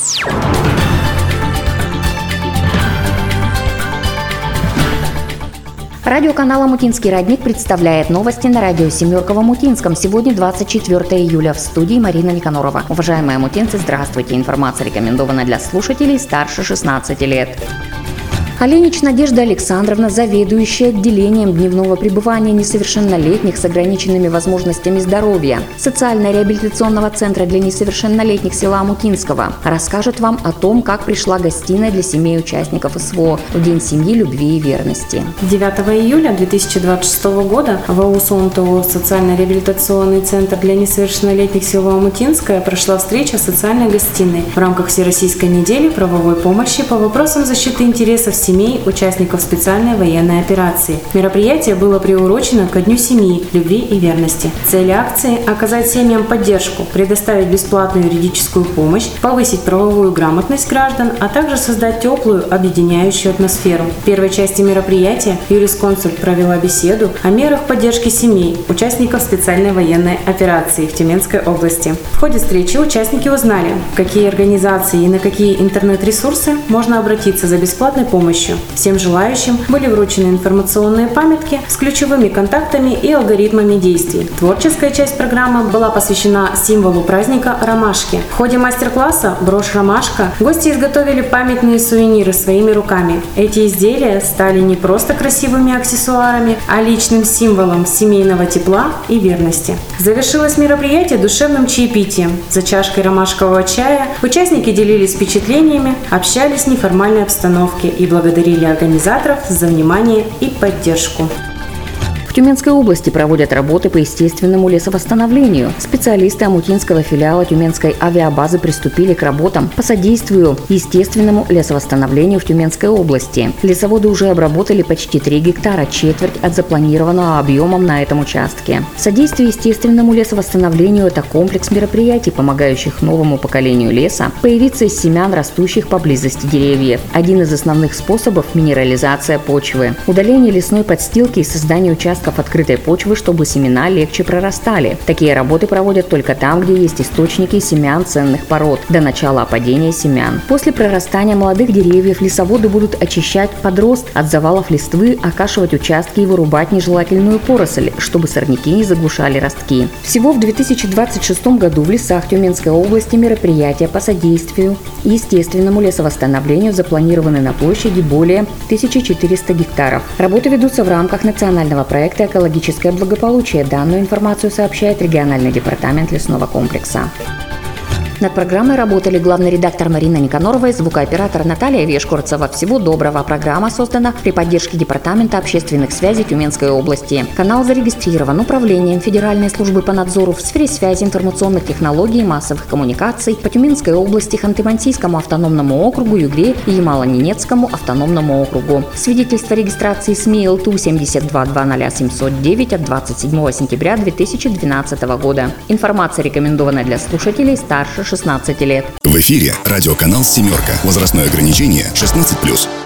Радиоканал «Омутинский родник» представляет новости на радио «Семерка» в Омутинском. Сегодня 24 июля. В студии Марина Никанорова. Уважаемые омутинцы, здравствуйте. Информация рекомендована для слушателей старше 16 лет. Оленич Надежда Александровна, заведующая отделением дневного пребывания несовершеннолетних с ограниченными возможностями здоровья социально-реабилитационного центра для несовершеннолетних села Омутинского, расскажет вам о том, как пришла гостиная для семей участников СВО в День семьи, любви и верности. 9 июля 2026 года в АУ СОМТО социально-реабилитационный центр для несовершеннолетних села Омутинское прошла встреча социальной гостиной в рамках Всероссийской недели правовой помощи по вопросам защиты интересов семей участников специальной военной операции. Мероприятие было приурочено ко Дню семьи, любви и верности. Цель акции – оказать семьям поддержку, предоставить бесплатную юридическую помощь, повысить правовую грамотность граждан, а также создать теплую, объединяющую атмосферу. В первой части мероприятия юрисконсульт провела беседу о мерах поддержки семей участников специальной военной операции в Тюменской области. В ходе встречи участники узнали, в какие организации и на какие интернет-ресурсы можно обратиться за бесплатной помощью. Всем желающим были вручены информационные памятки с ключевыми контактами и алгоритмами действий. Творческая часть программы была посвящена символу праздника ромашки. В ходе мастер-класса «Брошь ромашка» гости изготовили памятные сувениры своими руками. Эти изделия стали не просто красивыми аксессуарами, а личным символом семейного тепла и верности. Завершилось мероприятие душевным чаепитием. За чашкой ромашкового чая участники делились впечатлениями, общались в неформальной обстановке и благодарили организаторов за внимание и поддержку. В Тюменской области проводят работы по естественному лесовосстановлению. Специалисты Омутинского филиала Тюменской авиабазы приступили к работам по содействию естественному лесовосстановлению в Тюменской области. Лесоводы уже обработали почти 3 гектара, четверть от запланированного объемом на этом участке. Содействие естественному лесовосстановлению – это комплекс мероприятий, помогающих новому поколению леса появиться из семян, растущих поблизости деревьев. Один из основных способов – минерализация почвы. Удаление лесной подстилки и создание участков открытой почвы, чтобы семена легче прорастали. Такие работы проводят только там, где есть источники семян ценных пород до начала опадения семян. После прорастания молодых деревьев лесоводы будут очищать подрост от завалов листвы, окашивать участки и вырубать нежелательную поросль, чтобы сорняки не заглушали ростки. Всего в 2026 году в лесах Тюменской области мероприятия по содействию естественному лесовосстановлению запланированы на площади более 1400 гектаров. Работы ведутся в рамках национального проекта «Экологическое благополучие». Данную информацию сообщает региональный департамент лесного комплекса. Над программой работали главный редактор Марина Никанорова и звукооператор Наталья Вешкурцева. Всего доброго. Программа создана при поддержке Департамента общественных связей Тюменской области. Канал зарегистрирован Управлением Федеральной службы по надзору в сфере связи, информационных технологий и массовых коммуникаций по Тюменской области, Ханты-Мансийскому автономному округу, Югре и Ямало-Ненецкому автономному округу. Свидетельство регистрации СМИ ЛТУ 7220709 от 27 сентября 2012 года. Информация рекомендована для слушателей старше 16 лет. В эфире радиоканал «Семерка». Возрастное ограничение 16+.